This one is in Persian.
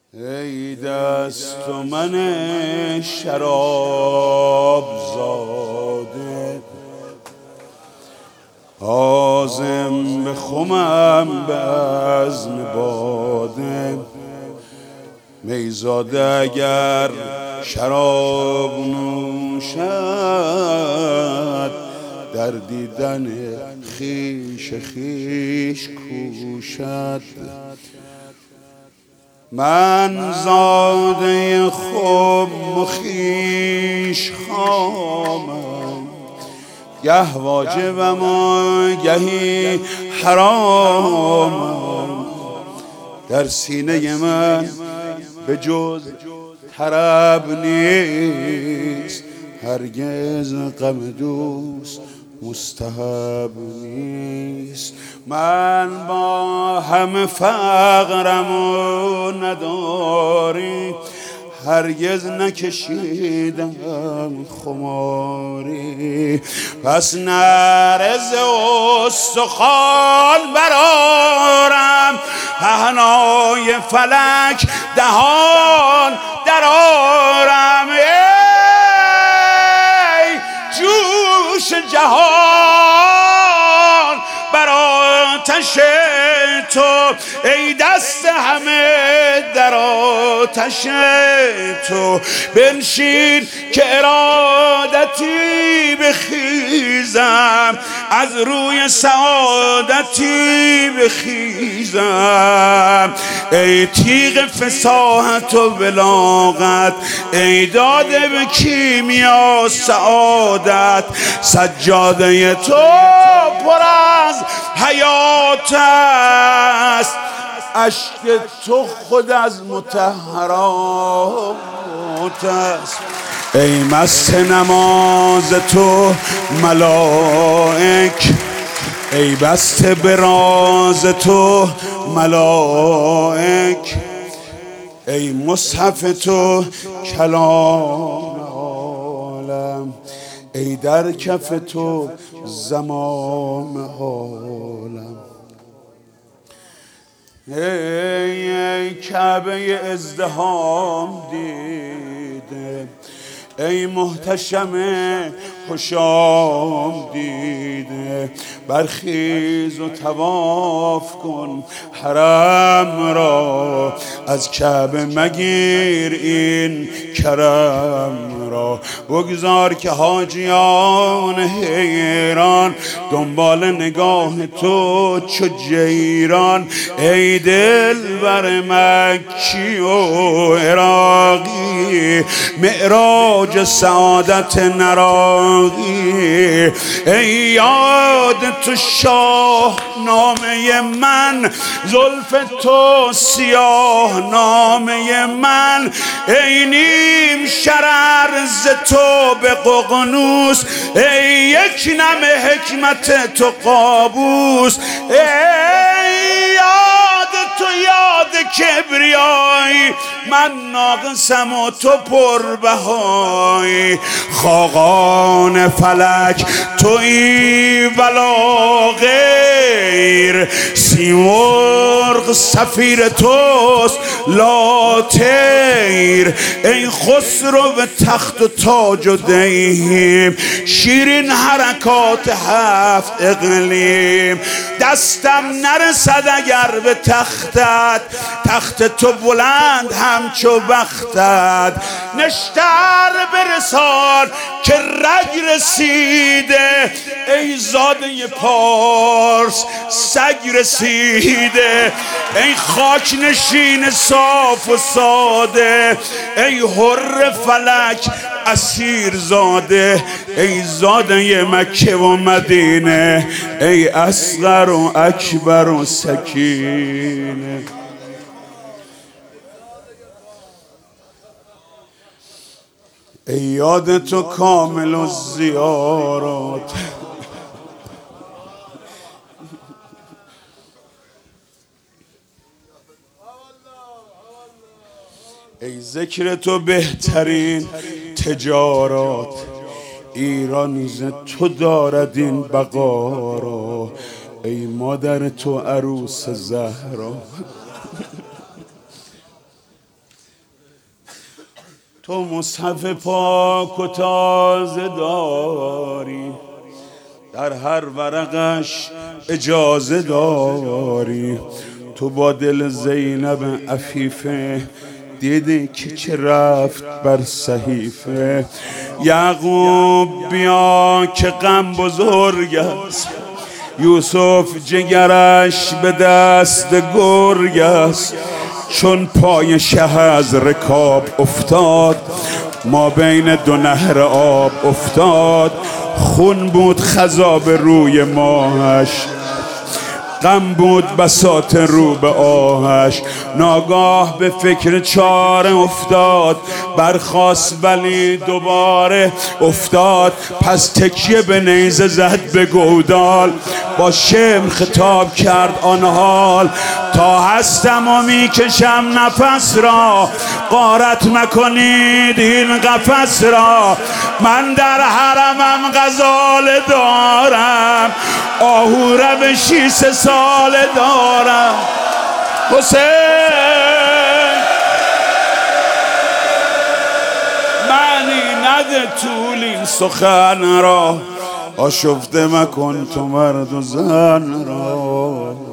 ای دست و من شراب زاده، عازم به خمم به عزم باده. میزاده اگر شراب نوشد، در دیدن خویش خویش کوشد. من زاده خم و خویش خامم، گه واجبم و گهی حرامم. در سینه من به جز طرب نیست، هرگز غم دوست مستحب نیست. من با همه فقرم و نداری، هرگز نکشیدم خماری. پس نرز استخوان برارم، پهنای فلک دهان درارم. ای جوش جهان بر آتش تو، ای دست همه در آتش تو. بنشین که ارادتی بخیزم، از روی سعادتی بخیزم. ای تیغ فصاحت و بلاغت، ای داده به کیمیا سعادت. سجاده تو پر از حیات است، اشک تو خود از مطهرات است. ای مست نماز تو ملائک، ای بسته به راز تو ملائک. ای مصحف تو کلام عالم، ای در کف تو زمام عالم. ای کعبه ازدحام دیده، ای محتشم خوشام دیده. برخیز و طواف کن حرم را، از کعبه مگیر این کرم را. بگذار که حاجیان حیران دنبال نگاه تو چو جیران. ای دلبر مکی و عراقی، معراج سعادت نراقی. ای یاد تو شاه نامه من، زلف تو سیاه نامه من. ای نیم شرر ز تو به ققنوس، ای یک نم حکمت تو قابوس. ای یاد تو یاد کبریایی، من ناقصم و تو پربهایی. خاقان فلک تویی ولا غیر، سیمرغ صفیر توست لا طیر. ای خسرو به تخت و تاج و دیهیم، شیرین حرکات هفت اقلیم. دستم نرسد اگر به تختت، تخت تو بلند همچو بختت. نشتر برسان که رگ رسیده، ای زاده پارس سگ رسیده. ای خاک نشین صاف و ساده، ای حر فلک اسیر زاده. ای زاده مکه و مدینه، ای اصغر و اکبر و سکینه. ای یاد تو کامل و زیارات، ای ذکر تو بهترین تجارات. ایران ز تو دارد این بقا را، ای مادر تو عروس زهرا. تو مصحف پاک و تازه داری، در هر ورقش اجازه داری. تو با دل زینب عفیفه دیدی که چه رفت بر صحیفه. یعقوب بیا که غم بزرگ است، یوسف جگرش به دست گرگ است. چون پای شه از رکاب افتاد، ما بین دو نهر آب افتاد. خون بود خضاب روی ماهش، غم بود بساط رو به آهش. ناگاه به فکر چاره افتاد، برخاست ولی دوباره افتاد. پس تکیه به نیزه زد به گودال، با شعر خطاب کرد آن حال. تا هستم و میکشم نفس را، غارت مکنید این قفس را. من در حرمم غزاله دارم، آهو روشی 3 ساله دارم. حسین معنی نده طول این سخن را، آشفته مکن تو مرد و زن را.